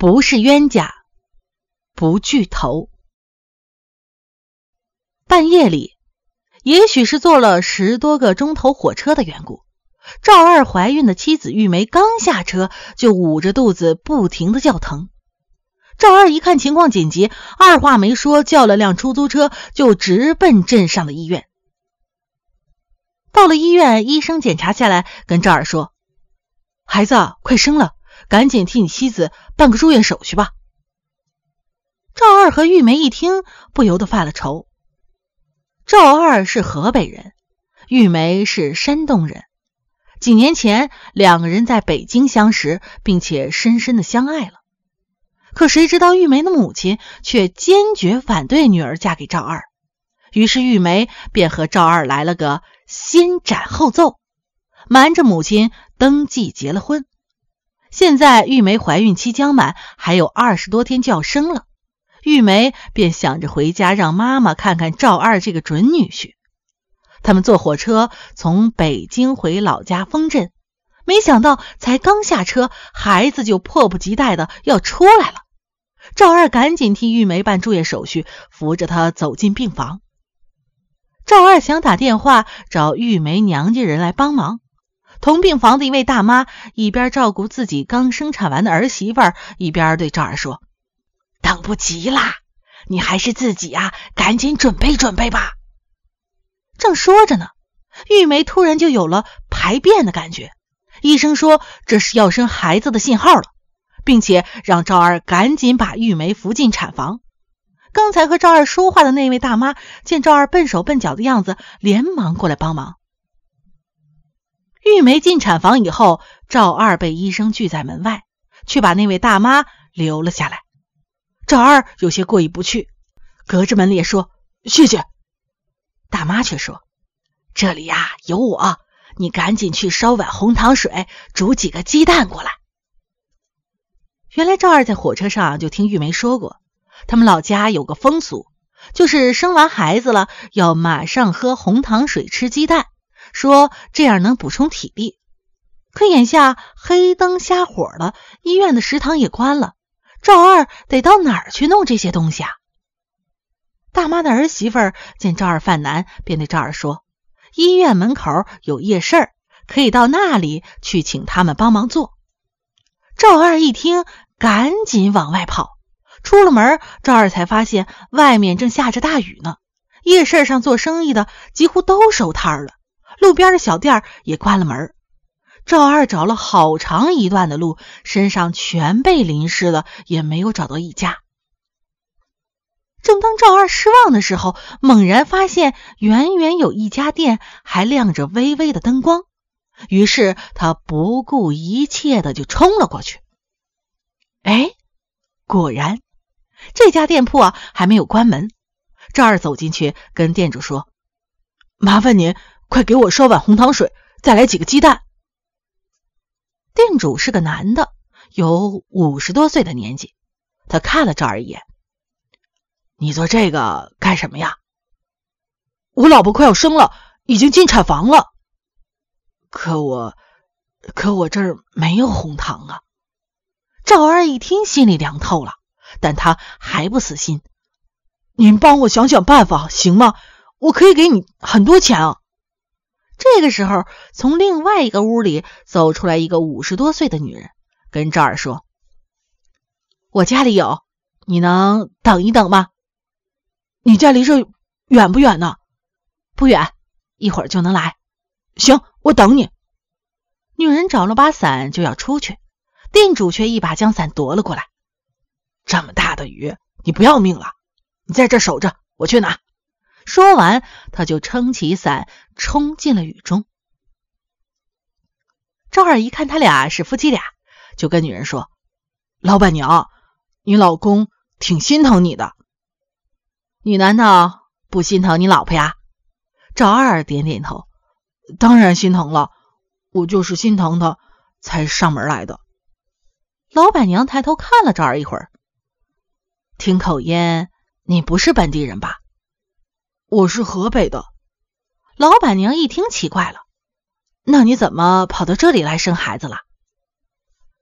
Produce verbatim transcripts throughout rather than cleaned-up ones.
不是冤家不聚头。半夜里，也许是坐了十多个钟头火车的缘故，赵二怀孕的妻子玉梅刚下车就捂着肚子不停地叫疼。赵二一看情况紧急，二话没说叫了辆出租车就直奔镇上的医院。到了医院，医生检查下来跟赵二说，孩子快生了，赶紧替你妻子办个住院手续吧。赵二和玉梅一听不由得发了愁。赵二是河北人，玉梅是山东人，几年前两个人在北京相识，并且深深的相爱了。可谁知道玉梅的母亲却坚决反对女儿嫁给赵二，于是玉梅便和赵二来了个先斩后奏，瞒着母亲登记结了婚。现在玉梅怀孕期将满，还有二十多天就要生了，玉梅便想着回家让妈妈看看赵二这个准女婿。他们坐火车从北京回老家丰镇，没想到才刚下车，孩子就迫不及待的要出来了。赵二赶紧替玉梅办住院手续，扶着她走进病房。赵二想打电话找玉梅娘家人来帮忙。同病房的一位大妈一边照顾自己刚生产完的儿媳妇，一边对赵二说，等不及啦，你还是自己啊，赶紧准备准备吧。正说着呢，玉梅突然就有了排便的感觉，医生说这是要生孩子的信号了，并且让赵二赶紧把玉梅扶进产房。刚才和赵二说话的那位大妈见赵二笨手笨脚的样子，连忙过来帮忙。玉梅进产房以后，赵二被医生拒在门外，却把那位大妈留了下来。赵二有些过意不去，隔着门咧说，谢谢。大妈却说，这里呀、啊、有我，你赶紧去烧碗红糖水，煮几个鸡蛋过来。原来赵二在火车上就听玉梅说过，他们老家有个风俗，就是生完孩子了要马上喝红糖水吃鸡蛋，说这样能补充体力。可眼下黑灯瞎火的，医院的食堂也关了，赵二得到哪儿去弄这些东西啊？大妈的儿媳妇见赵二犯难，便对赵二说，医院门口有夜市，可以到那里去请他们帮忙做。赵二一听赶紧往外跑，出了门，赵二才发现外面正下着大雨呢，夜市上做生意的几乎都收摊了，路边的小店也关了门。赵二找了好长一段的路，身上全被淋湿了，也没有找到一家。正当赵二失望的时候，猛然发现远远有一家店还亮着微微的灯光，于是他不顾一切的就冲了过去。哎，果然这家店铺啊还没有关门。赵二走进去跟店主说，麻烦您快给我烧碗红糖水，再来几个鸡蛋。店主是个男的，有五十多岁的年纪，他看了赵二一眼，你做这个干什么呀？我老婆快要生了，已经进产房了。可我可我这儿没有红糖啊。赵二一听心里凉透了，但他还不死心，您帮我想想办法行吗？我可以给你很多钱啊。这个时候从另外一个屋里走出来一个五十多岁的女人，跟赵二说，我家里有，你能等一等吗？你家离这远不远呢？不远，一会儿就能来。行，我等你。女人找了把伞就要出去，店主却一把将伞夺了过来。这么大的雨，你不要命了？你在这守着，我去拿。说完，他就撑起伞冲进了雨中。赵二一看他俩是夫妻俩，就跟女人说，老板娘，你老公挺心疼你的。你难道不心疼你老婆呀？赵二点点头，当然心疼了，我就是心疼他才上门来的。老板娘抬头看了赵二一会儿，听口音，你不是本地人吧？我是河北的。老板娘一听奇怪了，那你怎么跑到这里来生孩子了？赵二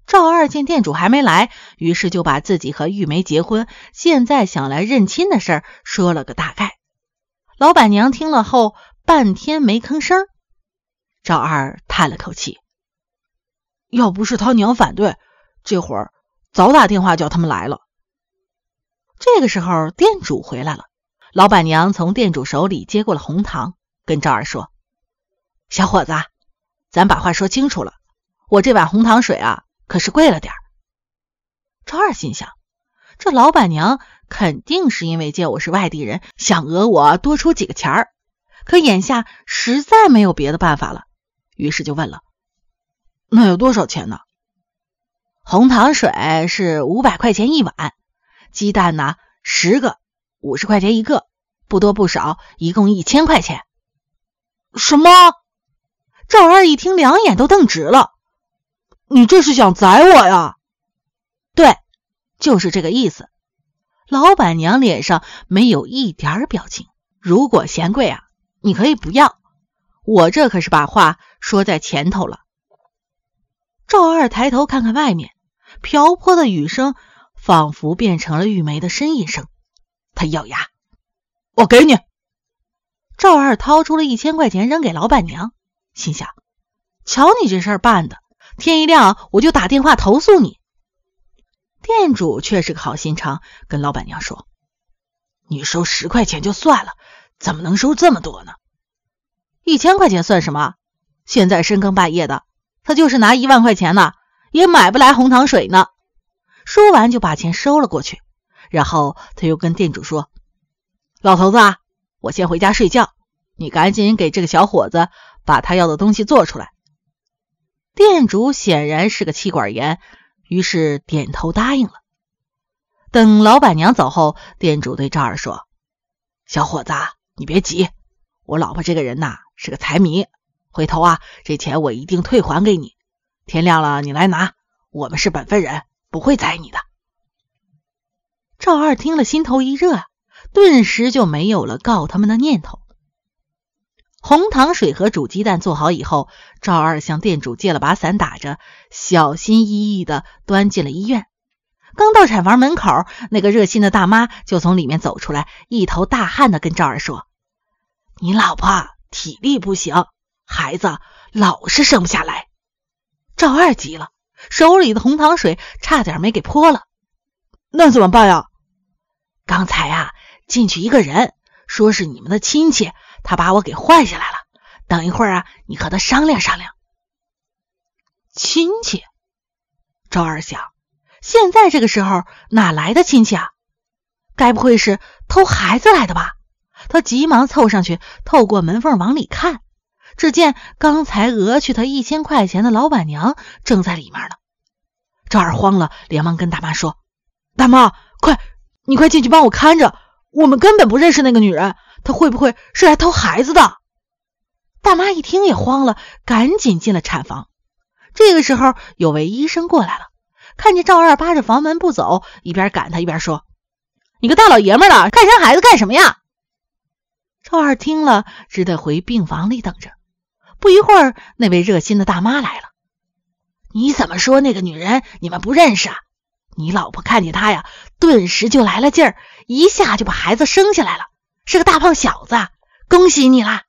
二见店主还没来，于是就把自己和玉梅结婚，现在想来认亲的事儿说了个大概。老板娘听了后半天没吭声。赵二叹了口气，要不是他娘反对，这会儿早打电话叫他们来了。这个时候店主回来了，老板娘从店主手里接过了红糖，跟赵二说，小伙子，咱把话说清楚了，我这碗红糖水啊可是贵了点儿。赵二心想，这老板娘肯定是因为见我是外地人，想讹我多出几个钱儿，可眼下实在没有别的办法了，于是就问了，那有多少钱呢？红糖水是五百块钱一碗，鸡蛋呢十个，五十块钱一个，不多不少，一共一千块钱。什么？赵二一听两眼都瞪直了，你这是想宰我呀？对，就是这个意思。老板娘脸上没有一点表情，如果嫌贵啊，你可以不要，我这可是把话说在前头了。赵二抬头看看外面，瓢泼的雨声仿佛变成了玉梅的呻吟声。他咬牙，我给你。赵二掏出了一千块钱扔给老板娘，心想，瞧你这事儿办的，天一亮我就打电话投诉你。店主却是个好心肠，跟老板娘说，你收十块钱就算了，怎么能收这么多呢？一千块钱算什么？现在深更半夜的，他就是拿一万块钱呢，也买不来红糖水呢。说完就把钱收了过去，然后他又跟店主说，老头子啊，我先回家睡觉，你赶紧给这个小伙子把他要的东西做出来。店主显然是个妻管严，于是点头答应了。等老板娘走后，店主对赵二说，小伙子，你别急，我老婆这个人呐是个财迷，回头啊这钱我一定退还给你，天亮了你来拿，我们是本分人，不会宰你的。赵二听了心头一热，顿时就没有了告他们的念头。红糖水和煮鸡蛋做好以后，赵二向店主借了把伞打着，小心翼翼地端进了医院。刚到产房门口，那个热心的大妈就从里面走出来，一头大汗地跟赵二说，你老婆体力不行，孩子老是生不下来。赵二急了，手里的红糖水差点没给泼了。那怎么办呀？刚才啊进去一个人，说是你们的亲戚，他把我给换下来了，等一会儿啊你和他商量商量。亲戚？赵二想，现在这个时候哪来的亲戚啊？该不会是偷孩子来的吧？他急忙凑上去，透过门缝往里看，只见刚才讹去他一千块钱的老板娘正在里面呢。赵二慌了，连忙跟大妈说，大妈，快你快进去帮我看着，我们根本不认识那个女人，她会不会是来偷孩子的？大妈一听也慌了，赶紧进了产房。这个时候有位医生过来了，看见赵二扒着房门不走，一边赶他一边说，你个大老爷们儿了，看生孩子干什么呀？赵二听了只得回病房里等着。不一会儿，那位热心的大妈来了，你怎么说那个女人你们不认识啊？你老婆看见她呀，顿时就来了劲儿，一下就把孩子生下来了，是个大胖小子，恭喜你啦！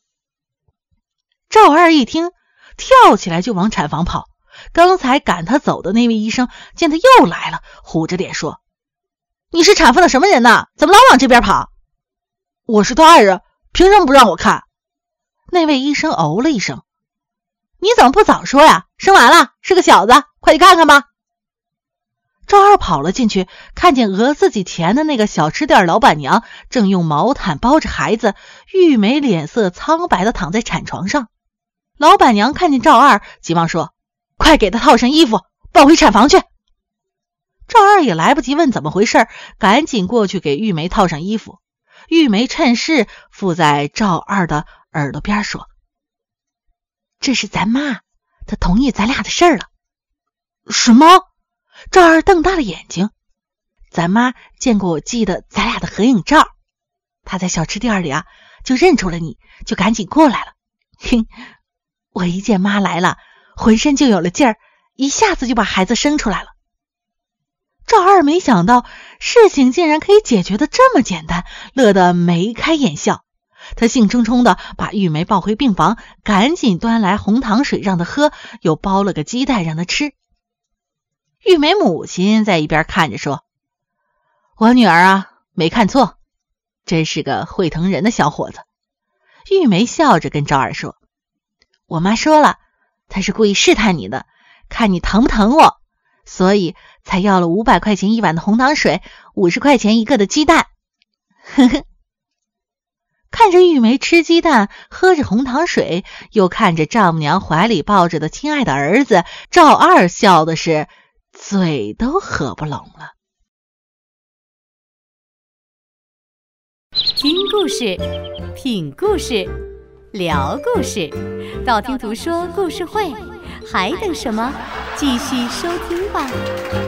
赵二一听，跳起来就往产房跑。刚才赶他走的那位医生见他又来了，虎着脸说，你是产妇的什么人呢？怎么老往这边跑？我是他爱人，凭什么不让我看？那位医生哦了一声，你怎么不早说呀？生完了，是个小子，快去看看吧。赵二跑了进去，看见讹自己钱的那个小吃店老板娘正用毛毯包着孩子，玉梅脸色苍白的躺在产床上。老板娘看见赵二，急忙说，快给他套上衣服，抱回产房去。赵二也来不及问怎么回事，赶紧过去给玉梅套上衣服。玉梅趁势附在赵二的耳朵边说，这是咱妈，她同意咱俩的事儿了。什么？赵二瞪大了眼睛，咱妈见过我寄的咱俩的合影照，她在小吃店里啊就认出了你，就赶紧过来了。哼，我一见妈来了，浑身就有了劲儿， 一下子就把孩子生出来了。赵二没想到事情竟然可以解决得这么简单，乐得眉开眼笑。他兴冲冲地把玉梅抱回病房，赶紧端来红糖水让她喝，又包了个鸡蛋让她吃。玉梅母亲在一边看着说：“我女儿啊，没看错，真是个会疼人的小伙子。”玉梅笑着跟赵二说：“我妈说了，她是故意试探你的，看你疼不疼我，所以才要了五百块钱一碗的红糖水，五十块钱一个的鸡蛋。”呵呵。看着玉梅吃鸡蛋，喝着红糖水，又看着丈母娘怀里抱着的亲爱的儿子，赵二笑的是嘴都合不拢了。 听故事，品故事，聊故事，道听途说故事会，还等什么？继续收听吧。